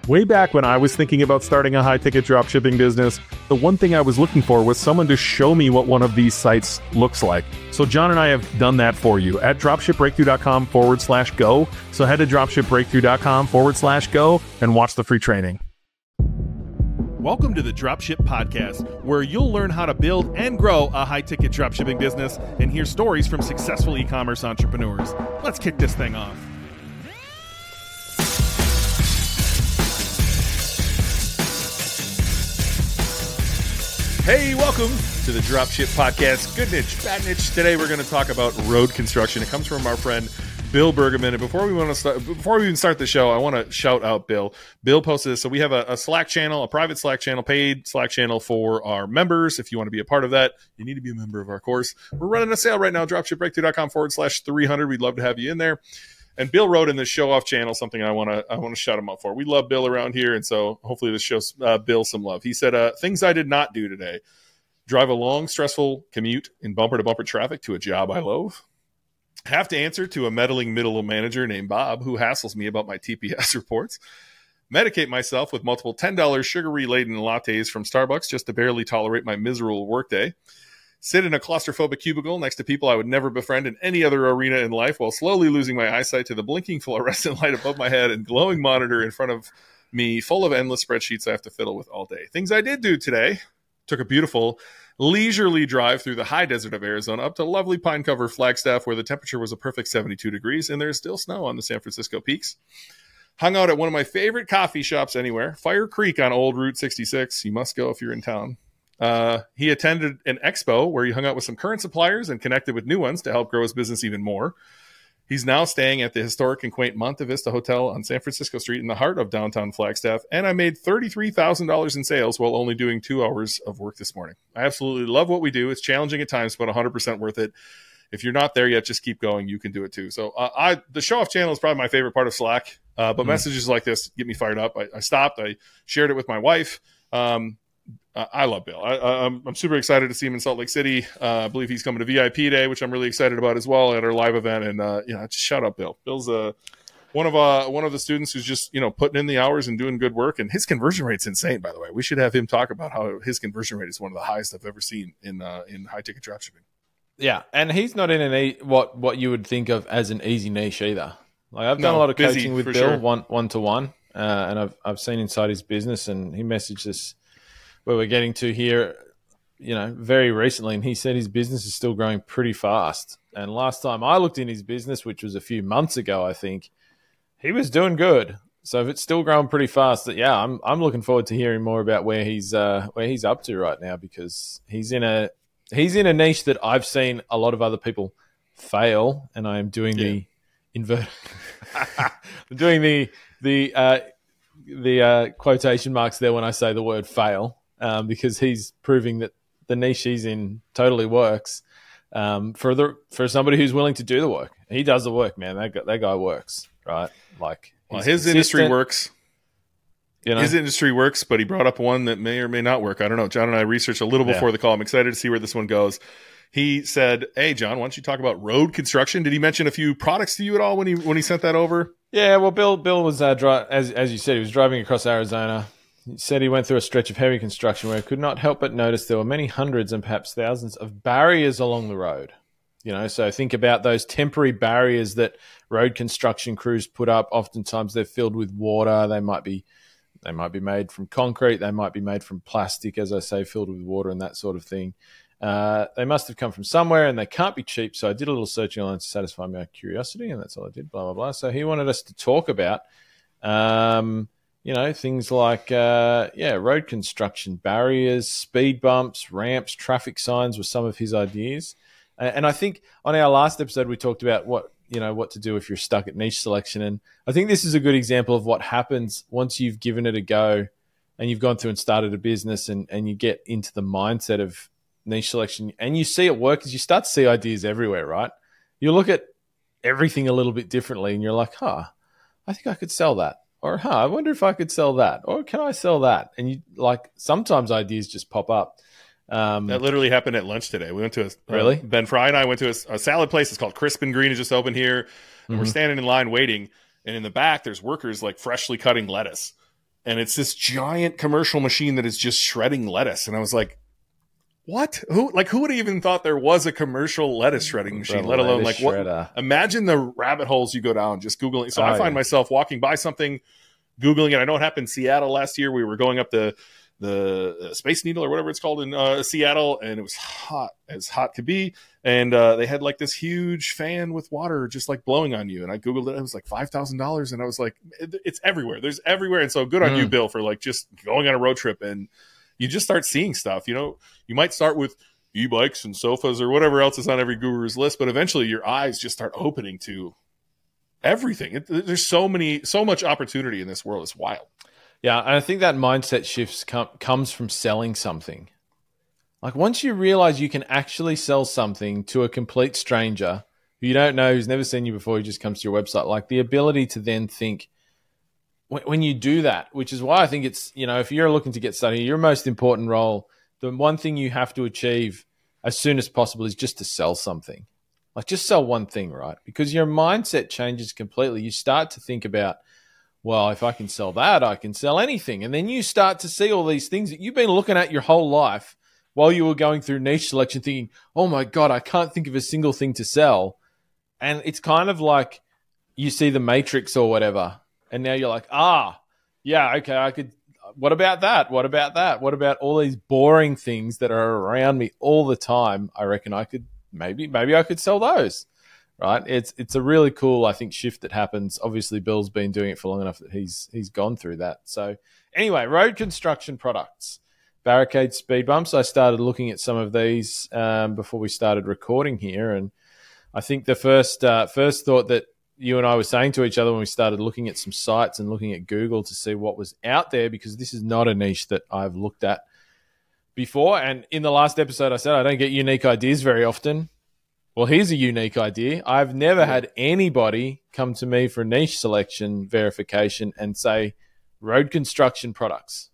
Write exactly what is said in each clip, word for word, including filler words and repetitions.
Way back when I was thinking about starting a high-ticket dropshipping business, the one thing I was looking for was someone to show me what one of these sites looks like. So John and I have done that for you at dropshipbreakthrough.com forward slash go. So head to dropshipbreakthrough.com forward slash go and watch the free training. Welcome to the Dropship Podcast, where you'll learn how to build and grow a high-ticket dropshipping business and hear stories from successful e-commerce entrepreneurs. Let's kick this thing off. Hey, welcome to the Dropship Podcast. Good niche, bad niche. Today we're going to talk about road construction. It coman from our friend Bill Bergman. And before we want to start, before we even start the show, I want to shout out Bill. Bill posted this. So we have a, a Slack channel, a private Slack channel, paid Slack channel for our members. If you want to be a part of that, you need to be a member of our course. We're running a sale right now, dropshipbreakthrough.com forward slash 300. We'd love to have you in there. And Bill wrote in this show off channel something I want to I want to shout him out for. We love Bill around here, and so hopefully this shows uh, Bill some love. He said, uh, things I did not do today: drive a long, stressful commute in bumper-to-bumper traffic to a job I loathe. Have to answer to a meddling middle manager named Bob who hassles me about my T P S reports. Medicate myself with multiple ten dollars sugary-laden lattes from Starbucks just to barely tolerate my miserable workday. Sit in a claustrophobic cubicle next to people I would never befriend in any other arena in life while slowly losing my eyesight to the blinking fluorescent light above my head and glowing monitor in front of me full of endless spreadsheets I have to fiddle with all day. Things I did do today: took a beautiful, leisurely drive through the high desert of Arizona up to lovely pine cover Flagstaff, where the temperature was a perfect seventy-two degrees and there's still snow on the San Francisco peaks. Hung out at one of my favorite coffee shops anywhere, Fire Creek on Old Route sixty-six. You must go if you're in town. Uh, he attended an expo where he hung out with some current suppliers and connected with new ones to help grow his business even more. He's now staying at the historic and quaint Monte Vista Hotel on San Francisco Street in the heart of downtown Flagstaff, and I made thirty-three thousand dollars in sales while only doing two hours of work this morning. I absolutely love what we do. It's challenging at times, but one hundred percent worth it. If you're not there yet, just keep going. You can do it too. So uh, I, the show-off channel is probably my favorite part of Slack, uh, but mm. messages like this get me fired up. I, I stopped. I shared it with my wife. Um, Uh, I love Bill. I, I'm, I'm super excited to see him in Salt Lake City. Uh, I believe he's coming to V I P Day, which I'm really excited about as well, at our live event. And uh, you know, just shout out Bill. Bill's uh, one of uh, one of the students who's just you know putting in the hours and doing good work. And his conversion rate's insane, by the way. We should have him talk about how his conversion rate is one of the highest I've ever seen in uh, in high ticket dropshipping. Yeah, and he's not in an e- what what you would think of as an easy niche either. Like I've done no, a lot of busy, coaching with Bill sure. one one to one, uh, and I've I've seen inside his business, and he messaged us where we're getting to here, you know, very recently, and he said his business is still growing pretty fast. And last time I looked in his business, which was a few months ago, I think, he was doing good. So if it's still growing pretty fast, that yeah, I'm I'm looking forward to hearing more about where he's uh, where he's up to right now, because he's in a he's in a niche that I've seen a lot of other people fail, and I am doing yeah. the invert, doing the the uh, the uh, quotation marks there when I say the word fail. Um, because he's proving that the niche he's in totally works um, for the for somebody who's willing to do the work. He does the work, man. That guy, that guy works, right? Like, well, his industry works. You know? His industry works, but he brought up one that may or may not work. I don't know. John and I researched a little before yeah. the call. I'm excited to see where this one goes. He said, "Hey, John, why don't you talk about road construction?" Did he mention a few products to you at all when he when he sent that over? Yeah, well, Bill Bill was uh, dri- as as you said, he was driving across Arizona. He said he went through a stretch of heavy construction where he could not help but notice there were many hundreds and perhaps thousands of barriers along the road. You know, so think about those temporary barriers that road construction crews put up. Oftentimes they're filled with water. They might be they might be made from concrete. They might be made from plastic, as I say, filled with water and that sort of thing. Uh, they must have come from somewhere, and they can't be cheap. So I did a little searching online to satisfy my curiosity, and that's all I did, blah, blah, blah. So he wanted us to talk about um, – you know, things like, uh, yeah, road construction, barriers, speed bumps, ramps, traffic signs were some of his ideas. And I think on our last episode, we talked about what, you know, what to do if you're stuck at niche selection. And I think this is a good example of what happens once you've given it a go and you've gone through and started a business and, and you get into the mindset of niche selection and you see it work, as you start to see ideas everywhere, right? You look at everything a little bit differently and you're like, huh, I think I could sell that. Or, huh, I wonder if I could sell that. Or can I sell that? And you like sometimes ideas just pop up. Um, that literally happened at lunch today. We went to a really uh, Ben Fry and I went to a, a salad place. It's called Crisp and Green. It just opened here, and mm-hmm. we're standing in line waiting. And in the back, there's workers like freshly cutting lettuce. and it's this giant commercial machine that is just shredding lettuce. And I was like, what? Who like who would have even thought there was a commercial lettuce shredding machine, The let alone like lettuce shredder. what? Imagine the rabbit holes you go down just Googling. So Oh, I find yeah. myself walking by something, Googling it. I know it happened in Seattle last year. We were going up the the Space Needle or whatever it's called in uh, Seattle, and it was hot as hot could be. And uh, they had like this huge fan with water just like blowing on you. And I Googled it. It was like five thousand dollars. And I was like, it, it's everywhere. There's everywhere. And so good on Mm. you, Bill, for like just going on a road trip. And you just start seeing stuff. You know, you might start with e-bikes and sofas or whatever else is on every guru's list, but eventually your eyes just start opening to everything. It, there's so many, so much opportunity in this world. It's wild. Yeah, and I think that mindset shifts com- comes from selling something. Like once you realize you can actually sell something to a complete stranger who you don't know, who's never seen you before, who just comes to your website, like the ability to then think when, when you do that, which is why I think it's, you know, if you're looking to get started, your most important role, the one thing you have to achieve as soon as possible is just to sell something. Like just sell one thing, right? Because your mindset changes completely. You start to think about, well, if I can sell that, I can sell anything. And then you start to see all these things that you've been looking at your whole life while you were going through niche selection thinking, oh my God, I can't think of a single thing to sell. And it's kind of like you see the Matrix or whatever. And now you're like, ah, yeah, okay, I could, what about that? What about that? What about all these boring things that are around me all the time? I reckon I could, maybe, maybe I could sell those. Right, it's it's a really cool, I think, shift that happens. Obviously, Bill's been doing it for long enough that he's he's gone through that. So, anyway, road construction products, barricade, speed bumps. I started looking at some of these um, before we started recording here, and I think the first uh, first thought that you and I were saying to each other when we started looking at some sites and looking at Google to see what was out there, because this is not a niche that I've looked at before. And in the last episode, I said I don't get unique ideas very often. Well, here's a unique idea. I've never had anybody come to me for niche selection verification and say road construction products.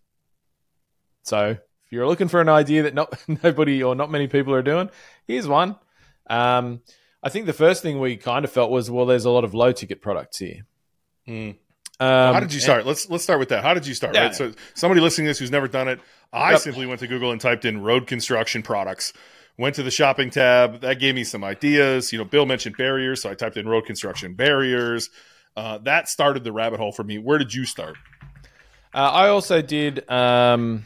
So if you're looking for an idea that not nobody or not many people are doing, here's one. Um, I think the first thing we kind of felt was, well, there's a lot of low ticket products here. Mm. Um, How did you start? And, let's let's start with that. How did you start? Yeah. Right. So somebody listening to this who's never done it, I Yep. simply went to Google and typed in road construction products. Went to the shopping tab. That gave me some ideas. You know, Bill mentioned barriers, so I typed in road construction barriers. Uh, that started the rabbit hole for me. Where did you start? Uh, I also did. Um,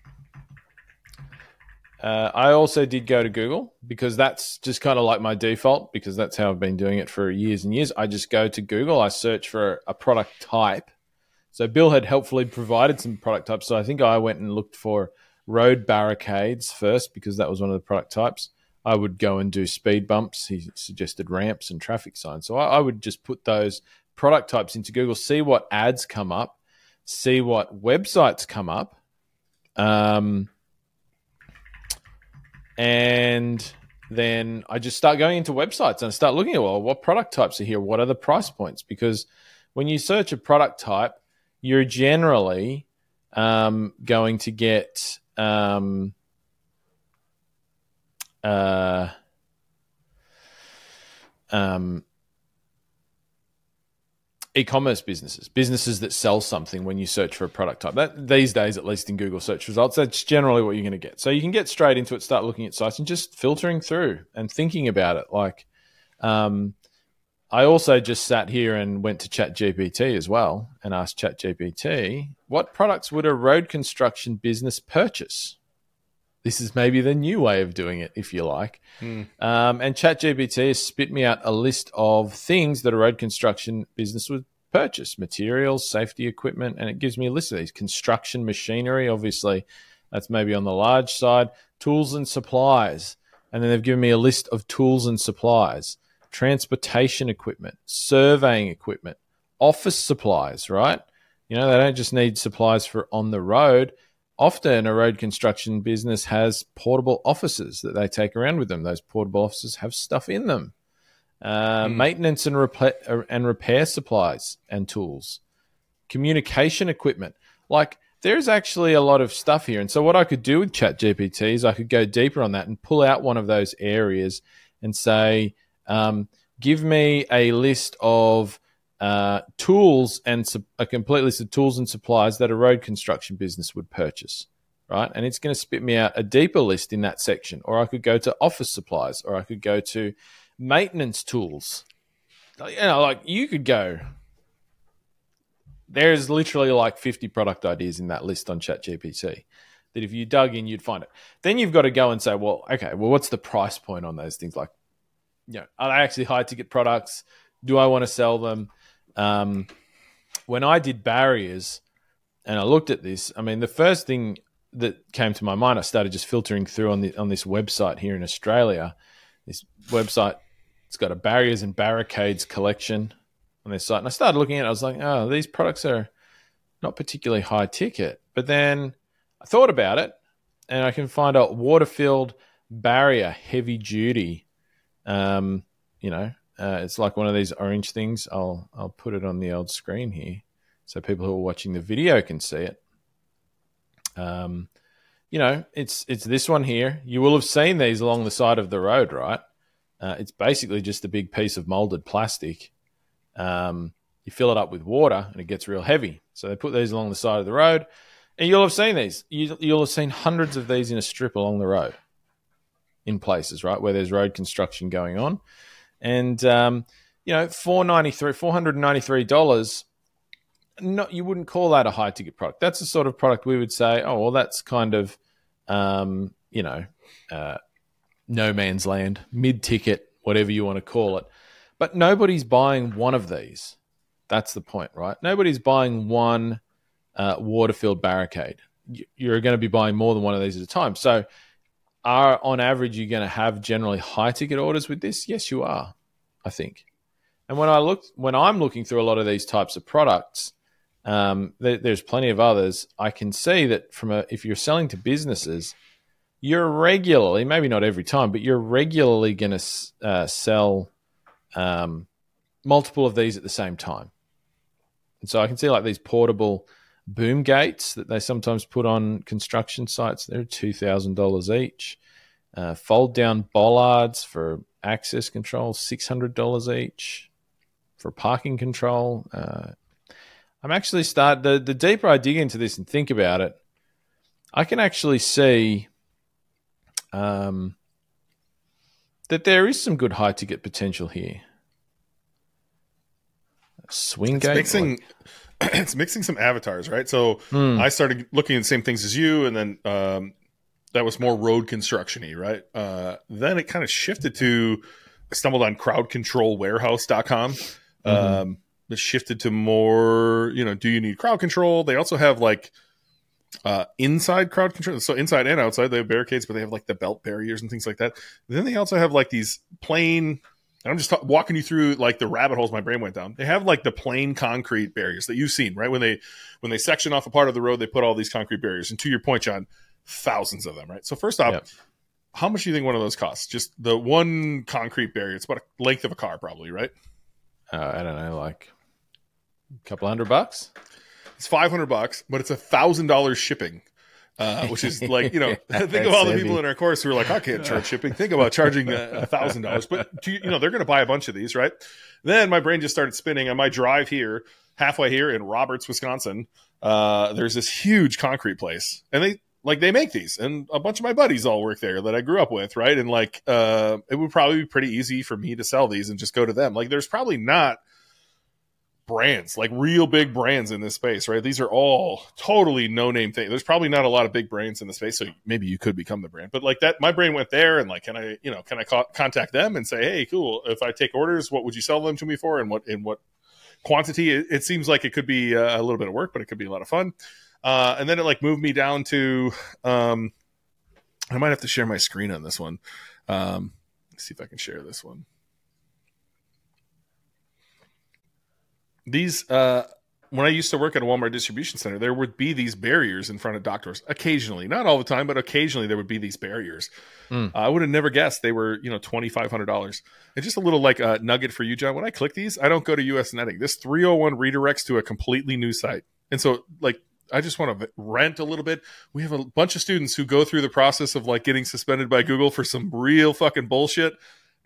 uh, I also did go to Google because that's just kind of like my default, because that's how I've been doing it for years and years. I just go to Google. I search for a product type. So Bill had helpfully provided some product types. So I think I went and looked for road barricades first because that was one of the product types. I would go and do speed bumps. He suggested ramps and traffic signs. So I, I would just put those product types into Google, see what ads come up, see what websites come up, um, and then I just start going into websites and start looking at, well, what product types are here? What are the price points? Because when you search a product type, you're generally um, going to get um, uh, um, e-commerce businesses, businesses that sell something when you search for a product type. That these days, at least in Google search results, that's generally what you're going to get. So you can get straight into it, start looking at sites and just filtering through and thinking about it. Like, um, I also just sat here and went to ChatGPT as well and asked ChatGPT, what products would a road construction business purchase? This is maybe the new way of doing it, if you like. Hmm. Um, and ChatGPT has spit me out a list of things that a road construction business would purchase: materials, safety equipment, and it gives me a list of these. Construction machinery, obviously, that's maybe on the large side. Tools and supplies, and then they've given me a list of tools and supplies. Transportation equipment, surveying equipment, office supplies, right? You know, they don't just need supplies for on the road. Often a road construction business has portable offices that they take around with them. Those portable offices have stuff in them. Uh, Mm. Maintenance and, repa- and repair supplies and tools. Communication equipment. Like, there's actually a lot of stuff here. And so what I could do with ChatGPT is I could go deeper on that and pull out one of those areas and say, um, give me a list of uh, tools and su- a complete list of tools and supplies that a road construction business would purchase, right? And it's going to spit me out a deeper list in that section. Or I could go to office supplies, or I could go to maintenance tools. You know, like you could go. There's literally like fifty product ideas in that list on ChatGPT that if you dug in, you'd find it. Then you've got to go and say, well, okay, well, what's the price point on those things? Like, you know, are they actually high ticket products? Do I want to sell them? Um, when I did barriers and I looked at this, I mean, the first thing that came to my mind, I started just filtering through on the on this website here in Australia. This website, it's got a barriers and barricades collection on their site. And I started looking at it. I was like, oh, these products are not particularly high ticket. But then I thought about it, and I can find out water-filled barrier, heavy duty. Um, you know, uh, it's like one of these orange things. I'll I'll put it on the old screen here so people who are watching the video can see it. Um, you know, it's it's this one here. You will have seen these along the side of the road, right? Uh, it's basically just a big piece of molded plastic. Um, you fill it up with water and it gets real heavy. So they put these along the side of the road, and you'll have seen these. You, you'll have seen hundreds of these in a strip along the road in places, right, where there's road construction going on. And, um, you know, four ninety-three, four hundred ninety-three dollars, not, you wouldn't call that a high ticket product. That's the sort of product we would say, oh, well, that's kind of, um, you know, uh, no man's land, mid ticket, whatever you want to call it. But nobody's buying one of these. That's the point, right? Nobody's buying one uh, water-filled barricade. You're going to be buying more than one of these at a time. So are, on average, you're going to have generally high-ticket orders with this? Yes, you are, I think. And when I look, when I'm looking through a lot of these types of products, um, there, there's plenty of others. I can see that from a, if you're selling to businesses, you're regularly, maybe not every time, but you're regularly going to uh, sell um, multiple of these at the same time. And so I can see like these portable boom gates that they sometimes put on construction sites. They're two thousand dollars each. Uh, fold down bollards for access control, six hundred dollars each. For parking control. Uh, I'm actually start the, the deeper I dig into this and think about it, I can actually see um, that there is some good high ticket potential here. Swing it's gate. Mixing, it's mixing some avatars, right? So mm. I started looking at the same things as you, and then um, that was more road construction-y, right? Uh, then it kind of shifted to, I stumbled on crowd control warehouse dot com. Mm-hmm. Um, it shifted to more, you know, do you need crowd control? They also have like uh, inside crowd control. So inside and outside, they have barricades, but they have like the belt barriers and things like that. Then they also have like these plain, and I'm just t- walking you through like the rabbit holes my brain went down. They have like the plain concrete barriers that you've seen, right? When they when they section off a part of the road, they put all these concrete barriers. And to your point, John, thousands of them, right? So first off, yep. How much do you think one of those costs? Just the one concrete barrier. It's about a length of a car probably, right? Uh, I don't know, like a couple hundred bucks? It's five hundred bucks, but it's a thousand dollars shipping. Uh, which is like, you know, yeah, think of all the people in our course who are like, I can't charge shipping. Think about charging a thousand dollars, but to, you know, they're going to buy a bunch of these, right? Then my brain just started spinning on my drive here, halfway here in Roberts, Wisconsin. Uh, there's this huge concrete place, and they like they make these, and a bunch of my buddies all work there that I grew up with, right? And like, uh, it would probably be pretty easy for me to sell these and just go to them. Like, there's probably not brands, like real big brands in this space, right? These are all totally no-name things. There's probably not a lot of big brands in the space, so maybe you could become the brand. But like that, my brain went there, and like, can I, you know, can I co- contact them and say, hey, cool, if I take orders, what would you sell them to me for, and what in what quantity? It, it seems like it could be a little bit of work, but it could be a lot of fun. Uh, and then it like moved me down to, um, I might have to share my screen on this one. Um, let's see if I can share this one. These, uh, when I used to work at a Walmart distribution center, there would be these barriers in front of dock doors occasionally, not all the time, but occasionally there would be these barriers. Mm. Uh, I would have never guessed they were, you know, twenty-five hundred dollars. And just a little like a uh, nugget for you, John. When I click these, I don't go to U S Netting. This three oh one redirects to a completely new site. And so like, I just want to rant a little bit. We have a bunch of students who go through the process of like getting suspended by Google for some real fucking bullshit.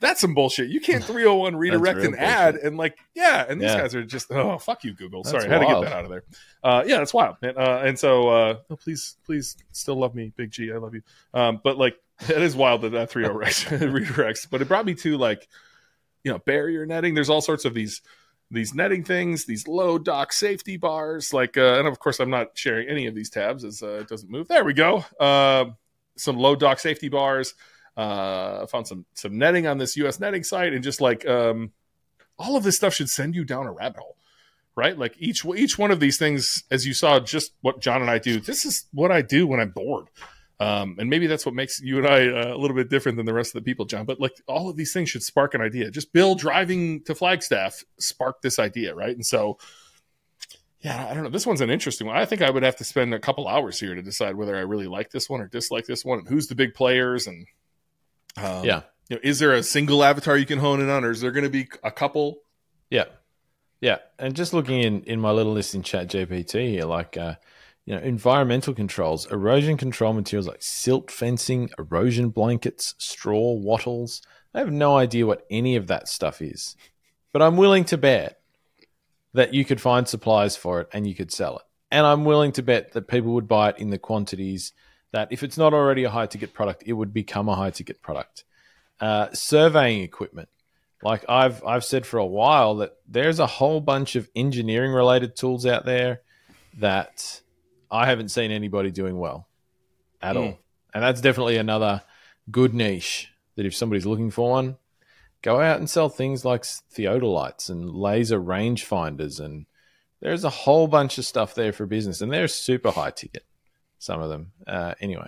That's some bullshit. You can't three oh one redirect an ad and like, yeah. And these Yeah. guys are just, oh, fuck you, Google. That's Sorry, I had to wild. get that out of there. Uh, yeah, that's wild. And, uh, and so, uh, oh, please, please still love me, Big G. I love you. Um, but like, it is wild that that three oh redirects. But it brought me to like, you know, barrier netting. There's all sorts of these, these netting things, these low dock safety bars. Like, uh, and of course, I'm not sharing any of these tabs as uh, it doesn't move. There we go. Uh, some low dock safety bars. Uh, I found some some netting on this U S netting site, and just like um, all of this stuff should send you down a rabbit hole, right? Like each each one of these things, as you saw, just what John and I do. This is what I do when I'm bored, um, and maybe that's what makes you and I uh, a little bit different than the rest of the people, John. But like all of these things should spark an idea. Just Bill driving to Flagstaff sparked this idea, right? And so, yeah, I don't know. This one's an interesting one. I think I would have to spend a couple hours here to decide whether I really like this one or dislike this one, and who's the big players and. Um, Yeah. You know, is there a single avatar you can hone in on, or is there going to be a couple? Yeah. Yeah. And just looking in, in my little list in Chat G P T here, like, uh, you know, environmental controls, erosion control materials like silt fencing, erosion blankets, straw, wattles. I have no idea what any of that stuff is, but I'm willing to bet that you could find supplies for it and you could sell it. And I'm willing to bet that people would buy it in the quantities that if it's not already a high ticket product, it would become a high ticket product. Uh, surveying equipment. Like I've I've said for a while that there's a whole bunch of engineering related tools out there that I haven't seen anybody doing well at Mm. all. And that's definitely another good niche that if somebody's looking for one, go out and sell things like theodolites and laser rangefinders. And there's a whole bunch of stuff there for business. And they're super high ticket. Some of them. Uh, anyway.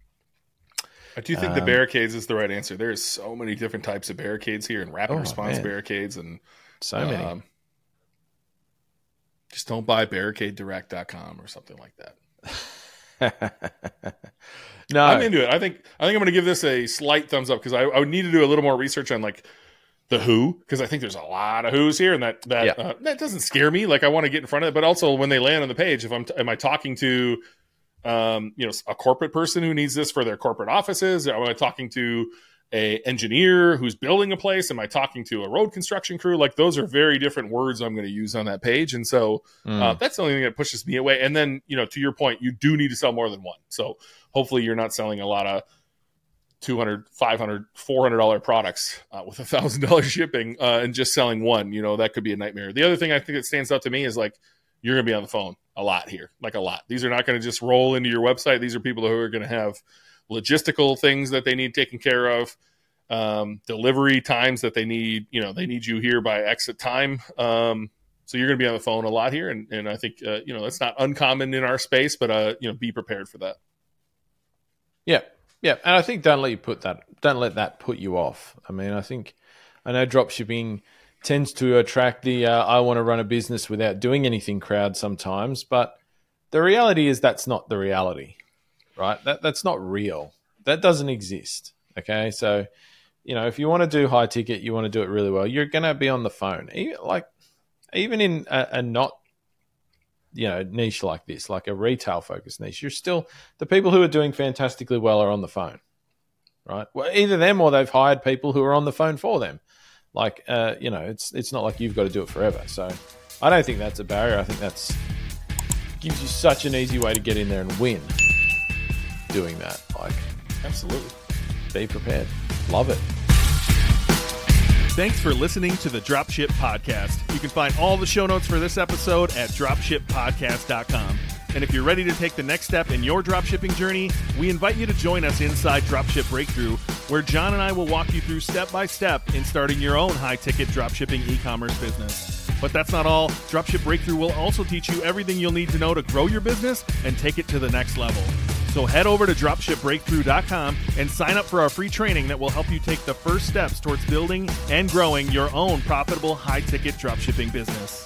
I do think Um, the barricades is the right answer. There's so many different types of barricades here, and rapid Oh, response man. barricades, and So many. um, just don't buy barricade direct dot com or something like that. No. I'm into it. I think I think I'm going to give this a slight thumbs up because I, I would need to do a little more research on like the who, because I think there's a lot of who's here, and that that Yeah. uh, that doesn't scare me. Like I want to get in front of it, but also when they land on the page, if I'm t- am I talking to um, you know, a corporate person who needs this for their corporate offices? Am I talking to a engineer who's building a place? Am I talking to a road construction crew? Like those are very different words I'm going to use on that page. And so Mm. uh, that's the only thing that pushes me away. And then, you know, to your point, you do need to sell more than one. So hopefully you're not selling a lot of two hundred, five hundred, four hundred dollars products uh, with a thousand dollars shipping uh, and just selling one. You know, that could be a nightmare. The other thing I think that stands out to me is like, you're going to be on the phone a lot here, like a lot. These are not going to just roll into your website. These are people who are going to have logistical things that they need taken care of, um, delivery times that they need, you know, they need you here by exit time. Um, so you're going to be on the phone a lot here. And, and I think, uh, you know, that's not uncommon in our space, but, uh, you know, be prepared for that. Yeah. Yeah. And I think don't let you put that, don't let that put you off. I mean, I think, I know drop shipping tends to attract the uh, I want to run a business without doing anything crowd sometimes, but the reality is that's not the reality, right? That that's not real. That doesn't exist. Okay, so you know if you want to do high ticket, you want to do it really well, you're going to be on the phone. Even, like even in a, a not you know niche like this, like a retail focused niche, you're still the people who are doing fantastically well are on the phone, right? Well, either them or they've hired people who are on the phone for them. Like, uh, you know, it's it's not like you've got to do it forever. So I don't think that's a barrier. I think that's gives you such an easy way to get in there and win doing that. Like, Absolutely. be prepared. Love it. Thanks for listening to the Dropship Podcast. You can find all the show notes for this episode at dropship podcast dot com. And if you're ready to take the next step in your dropshipping journey, we invite you to join us inside Dropship Breakthrough, where John and I will walk you through step by step in starting your own high-ticket dropshipping e-commerce business. But that's not all. Dropship Breakthrough will also teach you everything you'll need to know to grow your business and take it to the next level. So head over to dropship breakthrough dot com and sign up for our free training that will help you take the first steps towards building and growing your own profitable high-ticket dropshipping business.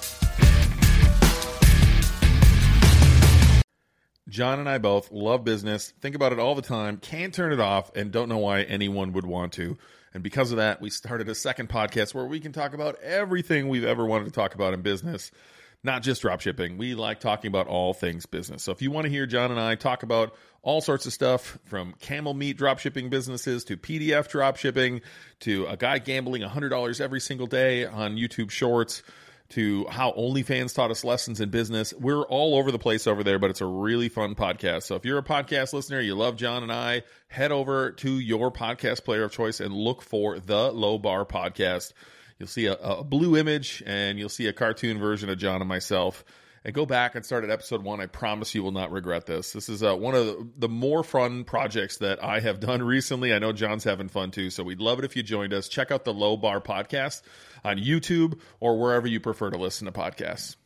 John and I both love business, think about it all the time, can't turn it off, and don't know why anyone would want to. And because of that, we started a second podcast where we can talk about everything we've ever wanted to talk about in business. not just drop shipping. We like talking about all things business. So if you want to hear John and I talk about all sorts of stuff, from camel meat drop shipping businesses to P D F drop shipping to a guy gambling one hundred dollars every single day on YouTube Shorts, to how OnlyFans taught us lessons in business. We're all over the place over there, but it's a really fun podcast. So if you're a podcast listener, you love John and I, head over to your podcast player of choice and look for the Low Bar Podcast. You'll see a, a blue image and you'll see a cartoon version of John and myself. And go back and start at episode one. I promise you will not regret this. This is uh, one of the, the more fun projects that I have done recently. I know John's having fun too, so we'd love it if you joined us. Check out the Low Bar Podcast on YouTube or wherever you prefer to listen to podcasts.